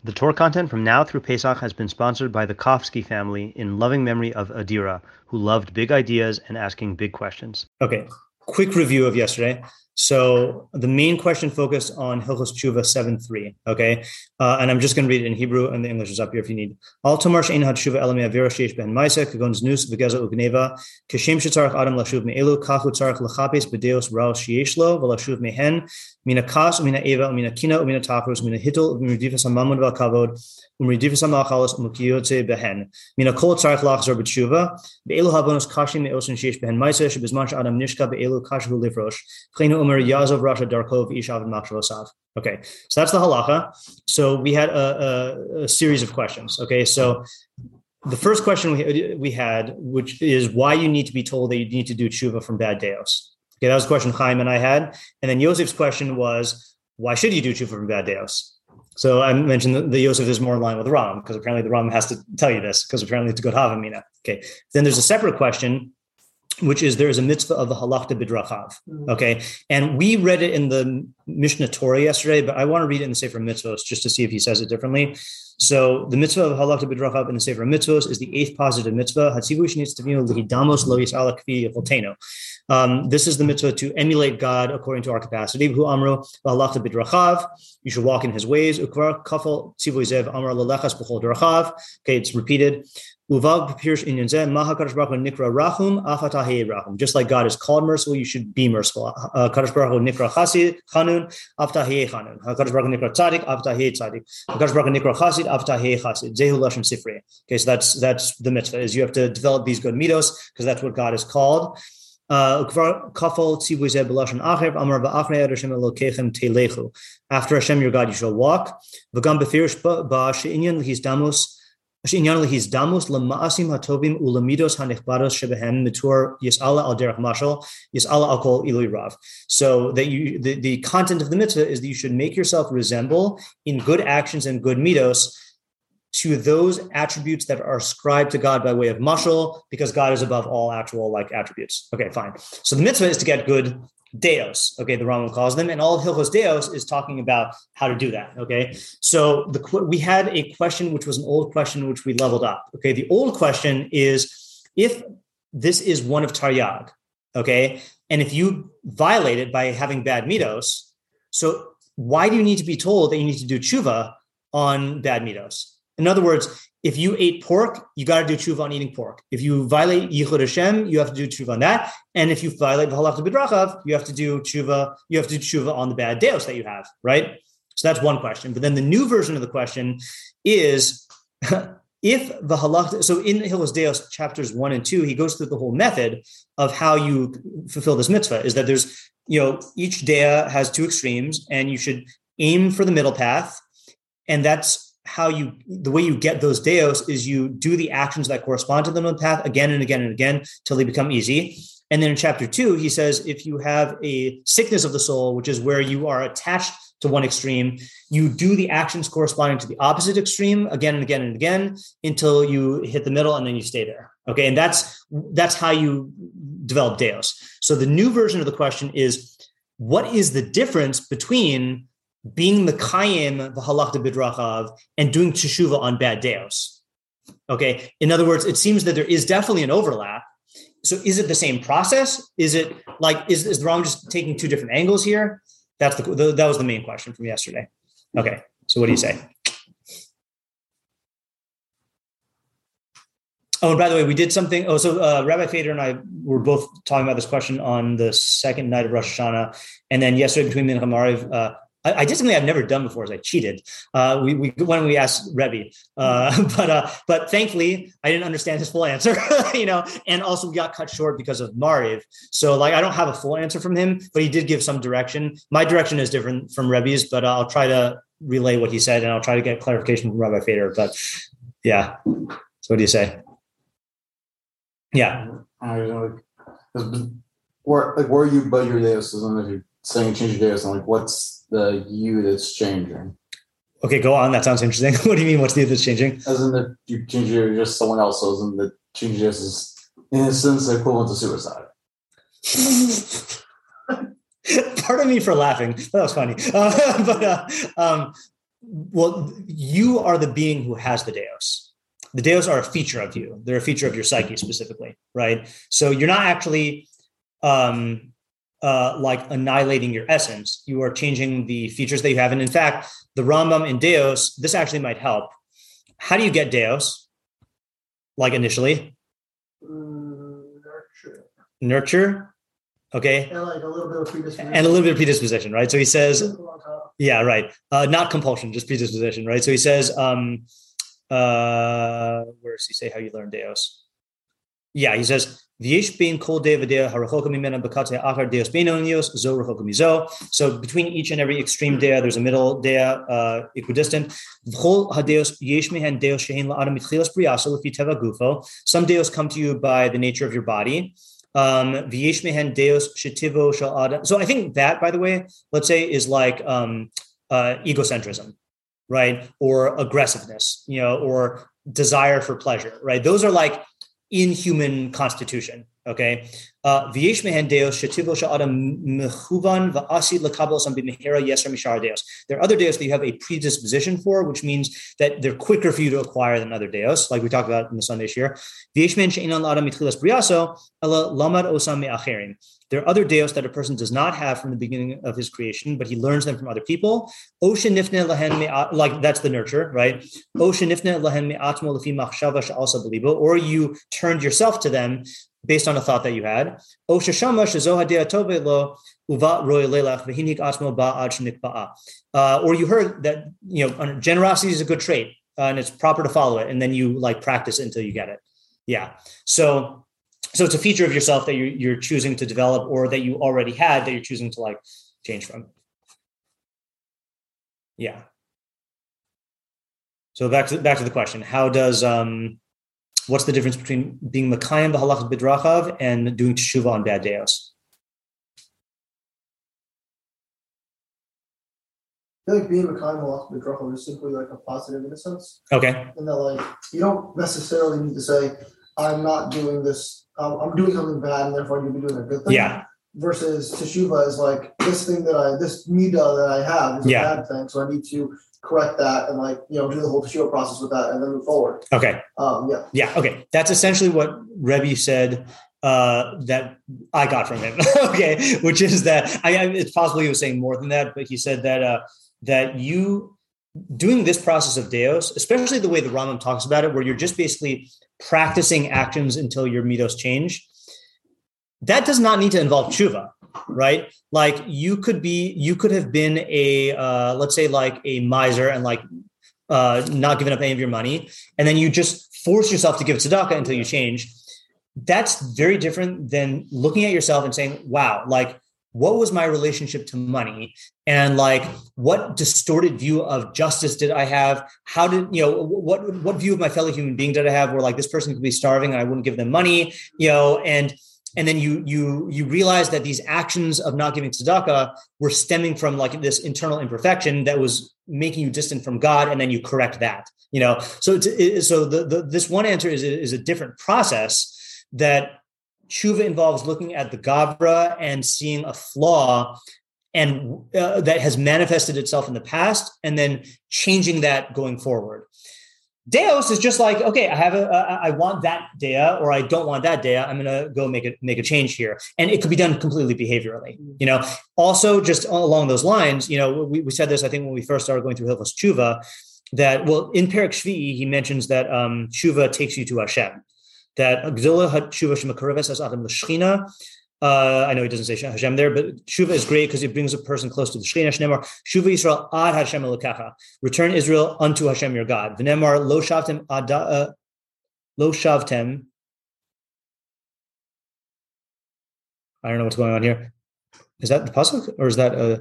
The Torah content from now through Pesach has been sponsored by the Kofsky family in loving memory of Adira, who loved big ideas and asking big questions. Okay, quick review of yesterday. So the main question focused on Hilchos Tshuva 7.3, okay? And I'm just going to read it in Hebrew, and the English is up here if you need. Al tomar she'ein hatshuva ela me'avira sheyesh behen ma'aseh kagon znus v'geza u'gneva kashem shetzarech adam lashuv me'elu kachu tzarech l'chapes b'deos ra'al sheyesh lo v'lashuv mehen mina kas u'mina eva u'mina kina u'mina tafrus u'mina hitol u'miridifas ha'mamon v'al-kavod u'miridifas ha'malchalos u'mukiyotze behen mina kol tzarech lachzor b'tshuva be'elu ha'bonos kashim me'osin sheyesh behen ma'aseh shebizman she'adam nishka be'elu kashu lifrosh chleinu Yazov Rasha Darkov Ishav and Machshavosav. Okay, so that's the halacha. So we had a series of questions. Okay, so the first question we had, which is why you need to be told that you need to do tshuva from bad deos. Okay, that was the question Chaim and I had. And then Yosef's question was, why should you do tshuva from bad deos? So I mentioned that Yosef is more in line with the Ram, because apparently the Ram has to tell you this, because apparently it's a good Havamina. Okay, then there's a separate question, which is there is a mitzvah of the halachta b'drachav, okay? And we read it in the Mishnah Torah yesterday, but I want to read it in the Sefer Mitzvos just to see if he says it differently. So the mitzvah of halachta b'drachav in the Sefer Mitzvos is the 8th positive mitzvah. Hatzivu shenitztavinu lihidamos lo yis'ala kvi yicholtenu. This is the mitzvah to emulate God according to our capacity. Hu amro halachta b'drachav. You should walk in his ways. Ukvar kafel tzivu zev amar lalechas b'chol drachav. Okay, it's repeated. Just like God is called merciful, you should be merciful. Kadosh Baruch Hu nikra chanun, avtahei chanun. Kadosh Baruch Hu nikra tzadik, avtahei tzadik. Kadosh Baruch Hu nikra chasid, avtahei chasid. Zehu lashon sifrei. Okay, so that's the mitzvah, is you have to develop these good midos, because that's what God is called. After Hashem your God you shall walk. So that the content of the mitzvah is that you should make yourself resemble in good actions and good midos to those attributes that are ascribed to God by way of mashal, because God is above all actual attributes. Okay, fine. So the mitzvah is to get good deos, okay, the Rambam calls them, and all of Hilchos Deos is talking about how to do that, okay? So we had a question, which was an old question, which we leveled up, okay? The old question is, if this is one of Taryag, okay, and if you violate it by having bad midos, so why do you need to be told that you need to do tshuva on bad midos? In other words, if you ate pork, you got to do tshuva on eating pork. If you violate Yichud Hashem, you have to do tshuva on that. And if you violate the halachta b'drachav, you have to do tshuva on the bad deos that you have, right? So that's one question. But then the new version of the question is, if the halachta, so in Hilchos Deos chapters 1 and 2, he goes through the whole method of how you fulfill this mitzvah, is that there's, each dea has two extremes, and you should aim for the middle path. And that's the way you get those deos is you do the actions that correspond to them on the path again and again and again till they become easy. And then in chapter 2, he says, if you have a sickness of the soul, which is where you are attached to one extreme, you do the actions corresponding to the opposite extreme again and again and again until you hit the middle, and then you stay there. Okay. And that's how you develop deos. So the new version of the question is, what is the difference between being the Kayim, the halachta b'drachav, and doing teshuva on bad deos? Okay. In other words, it seems that there is definitely an overlap. So is it the same process? Is it is the Ram just taking two different angles here? That was the main question from yesterday. Okay. So what do you say? Oh, and by the way, we did something. Oh, so Rabbi Fader and I were both talking about this question on the second night of Rosh Hashanah. And then yesterday between Mincha and Mariv, I did something I've never done before, is I cheated. When we asked Rebbe, but thankfully I didn't understand his full answer, and also we got cut short because of Mariv. So I don't have a full answer from him, but he did give some direction. My direction is different from Rebbe's, but I'll try to relay what he said, and I'll try to get clarification from Rabbi Fader. But yeah, so what do you say? Yeah. Where you but your deus is if you're saying change your deus, and what's the you that's changing? Okay, go on. That sounds interesting. What do you mean? What's the you that's changing? As in that you change your just someone else, as in the change deus is in a sense equivalent to suicide. Pardon me for laughing. That was funny. Well, you are the being who has the Deus. The Deus are a feature of you. They're a feature of your psyche specifically, right? So you're not actually like annihilating your essence. You are changing the features that you have. And in fact, the Rambam in Deus, this actually might help. How do you get Deus? Like initially? Nurture. Okay. And like a little bit of predisposition. And a little bit of predisposition, right? So he says, yeah, right. Not compulsion, just predisposition, right? So he says, where does he say how you learn Deus? Yeah, he says, so between each and every extreme dea, there's a middle dea equidistant. Some deos come to you by the nature of your body. So I think that, by the way, let's say is like egocentrism, right? Or aggressiveness, or desire for pleasure, right? Those are like in human constitution. Okay. There are other deos that you have a predisposition for, which means that they're quicker for you to acquire than other deos, like we talked about in the Sunday shir. There are other deos that a person does not have from the beginning of his creation, but he learns them from other people. Like that's the nurture, right? Or you turned yourself to them based on a thought that you had. Or you heard that generosity is a good trait and it's proper to follow it, and then you like practice it until you get it. Yeah. So it's a feature of yourself that you're choosing to develop, or that you already had that you're choosing to like change from. Yeah. So back to the question: how does what's the difference between being Mekayim b'halachas b'drachav and doing teshuvah on bad deos? I feel like being Mekayim b'halachas b'drachav is simply like a positive in a sense. Okay. And that like you don't necessarily need to say, I'm not doing this. I'm doing something bad, and therefore I need to be doing a good thing. Yeah. Versus teshuvah is like this midah that I have is a bad thing, so I need to correct that and do the whole teshuvah process with that, and then move forward. Okay. Yeah. Okay. That's essentially what Rebbe said that I got from him. Okay, which is that it's possible he was saying more than that, but he said that you doing this process of Deos, especially the way the Rambam talks about it, where you're just basically practicing actions until your midos change, that does not need to involve tshuva, right? Like you could have been a, let's say like a miser and not giving up any of your money. And then you just force yourself to give tzedakah until you change. That's very different than looking at yourself and saying, wow, like, what was my relationship to money? And like, what distorted view of justice did I have? How did, what view of my fellow human being did I have where like this person could be starving and I wouldn't give them money, and then you realize that these actions of not giving tzedakah were stemming from like this internal imperfection that was making you distant from God. And then you correct that, so this one answer is a different process that Tshuva involves looking at the Gavra and seeing a flaw and that has manifested itself in the past and then changing that going forward. Deos is just like, okay, I want that dea or I don't want that dea. I'm going to go make a change here. And it could be done completely behaviorally, Also just along those lines, we said this, I think when we first started going through Hilchos Tshuva, that, well, in Perek Shvi'i, he mentions that Tshuva takes you to Hashem. That Gzila Tshuva Shemakareves as Adam L'Shchina. I know he doesn't say Hashem there, but Tshuva is great because it brings a person close to the Shechina. Shnemar Tshuva Yisrael ad Hashem Elokecha. Return Israel unto Hashem your God. V'nemar lo shavtem lo shavtem. I don't know what's going on here. Is that the pasuk or is that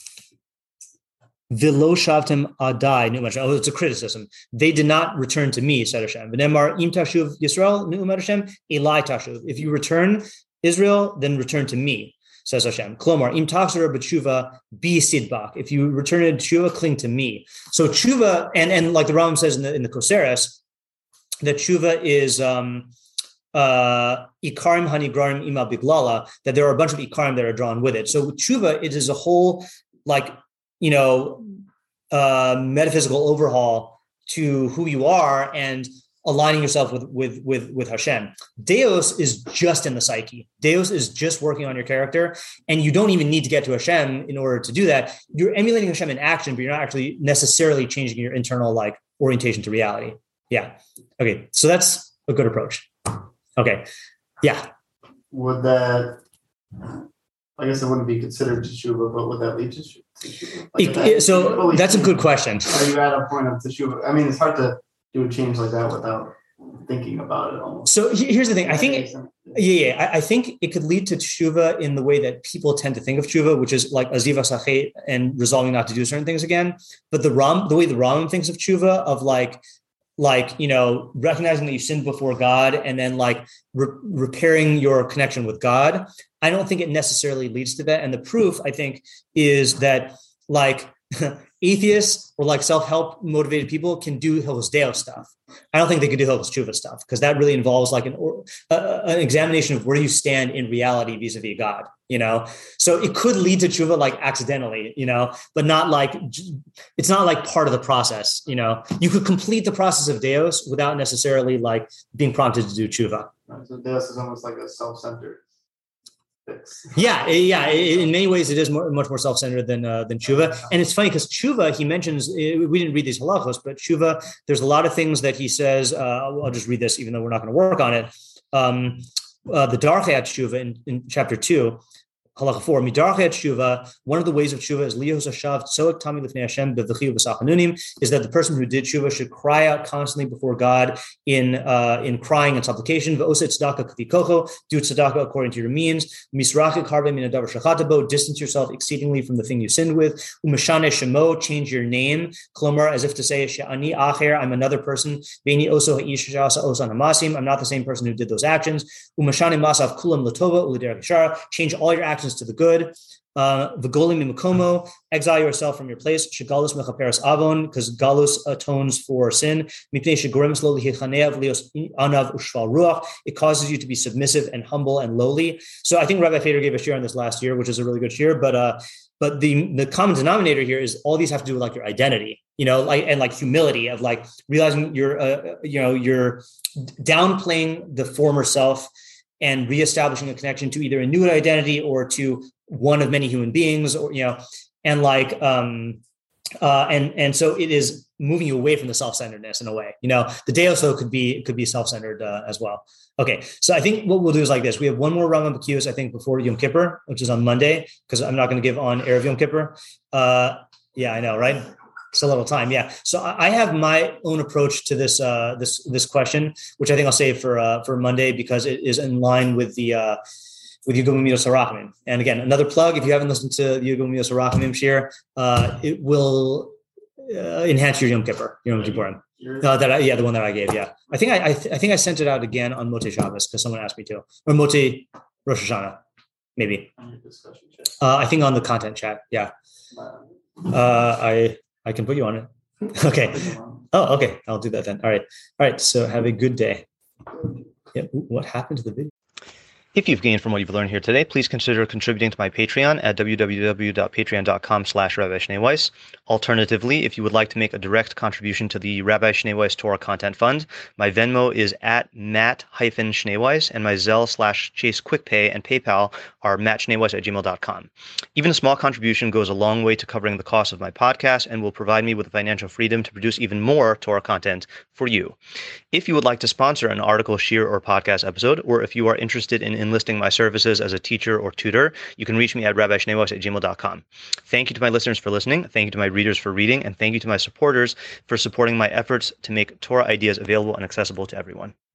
V'lo shavtem adai? Oh, it's a criticism. They did not return to me, said Hashem. V'nemar im tashuv Yisrael nu'um Hashem elai tashuv. If you return Israel, then return to me, says Hashem. Klomar im tachzor b'tshuva bi sidbak. If you return to tshuva, cling to me. So tshuva, and like the Rambam says in the Koseres, that tshuva is ikarim hanigrarim ima biglala. That there are a bunch of ikarim that are drawn with it. So tshuva, it is a whole metaphysical overhaul to who you are and aligning yourself with Hashem. Deus is just in the psyche. Deus is just working on your character, and you don't even need to get to Hashem in order to do that. You're emulating Hashem in action, but you're not actually necessarily changing your internal like orientation to reality. Yeah. Okay. So that's a good approach. Okay. Yeah. Would that? I guess it wouldn't be considered teshuva, but would that lead to teshuva? So that's a good question. Are you at a point of teshuva? I mean, it's hard to do a change like that without thinking about it almost. So here's the thing. I think, I think it could lead to teshuva in the way that people tend to think of teshuva, which is like aziva sachet and resolving not to do certain things again. But the way the Rambam thinks of teshuva, of like recognizing that you sinned before God and then like repairing your connection with God, I don't think it necessarily leads to that. And the proof, I think, is that like atheists or like self-help motivated people can do Hilchos Deo stuff. I don't think they could do Hilchos Tshuva stuff because that really involves like an examination of where you stand in reality vis-a-vis God, So it could lead to tshuva like accidentally, but not like, it's not like part of the process, You could complete the process of Deus without necessarily like being prompted to do tshuva. Right, so Deus is almost like a self-centered. Yeah. In many ways, it is much more self-centered than tshuva. And it's funny because tshuva, he mentions, we didn't read these halachos, but tshuva, there's a lot of things that he says. I'll just read this, even though we're not going to work on it. The Darchei Tshuva in chapter 2, Halacha 4, Midarchei Tshuva, one of the ways of Tshuva is Lihos Hashav Tzoek Tami Lifnei Hashem B'V'chiu V'Sachanunim, is that the person who did Tshuva should cry out constantly before God in crying and supplication. V'oseh tzedakah k'vi kocho, do tzedakah according to your means. Misrachik harbe min hadavar shechatah bo, distance yourself exceedingly from the thing you sinned with. Umeshane shemo, change your name. Klomar, as if to say, She'ani acher, I'm another person. Ve'ini oso ha'ish sh'asa osan hamasim, I'm not the same person who did those actions. Umeshane masav kulam l'tova u'liderech yashara, change all your actions to the good. V'golim mimakomo, exile yourself from your place. Shegalus mechaperes avon, because galus atones for sin. Mipnei shegorems lo lihichaneav lios anav ushval ruach. It causes you to be submissive and humble and lowly. So I think Rabbi Feder gave a shir on this last year, which is a really good shir. But the common denominator here is all these have to do with like your identity, and like humility of like realizing you're downplaying the former self and reestablishing a connection to either a new identity or to one of many human beings, or and so it is moving you away from the self-centeredness in a way. The Deus could be self-centered as well. Okay, so I think what we'll do is like this: we have one more Rambam B'Kiyos, I think, before Yom Kippur, which is on Monday, because I'm not going to give on Erev Yom Kippur. Yeah, I know, right? It's a little time, yeah. So I have my own approach to this this question, which I think I'll save for Monday because it is in line with the with Yigum Midos HaRachamim. And again, another plug: if you haven't listened to Yigum Midos HaRachamim shir, it will enhance your Yom Kippur, Yom Kippurim. The one that I gave, yeah. I think I sent it out again on Motei Shabbos because someone asked me to, or Motei Rosh Hashanah, maybe. I think on the content chat, yeah. I can put you on it. Okay. Oh, okay. I'll do that then. All right. So have a good day. Yeah. What happened to the video? If you've gained from what you've learned here today, please consider contributing to my Patreon at www.patreon.com/Rabbi Shnei Weiss. Alternatively, if you would like to make a direct contribution to the Rabbi Shnei Weiss Torah Content Fund, my Venmo is at Matt-Shnei Weiss, and my Zelle/Chase QuickPay and PayPal are mattschneiweiss@gmail.com. Even a small contribution goes a long way to covering the cost of my podcast and will provide me with the financial freedom to produce even more Torah content for you. If you would like to sponsor an article, shir, or podcast episode, or if you are interested in enlisting my services as a teacher or tutor, you can reach me at rabbischneiweiss@gmail.com. Thank you to my listeners for listening. Thank you to my readers for reading. And thank you to my supporters for supporting my efforts to make Torah ideas available and accessible to everyone.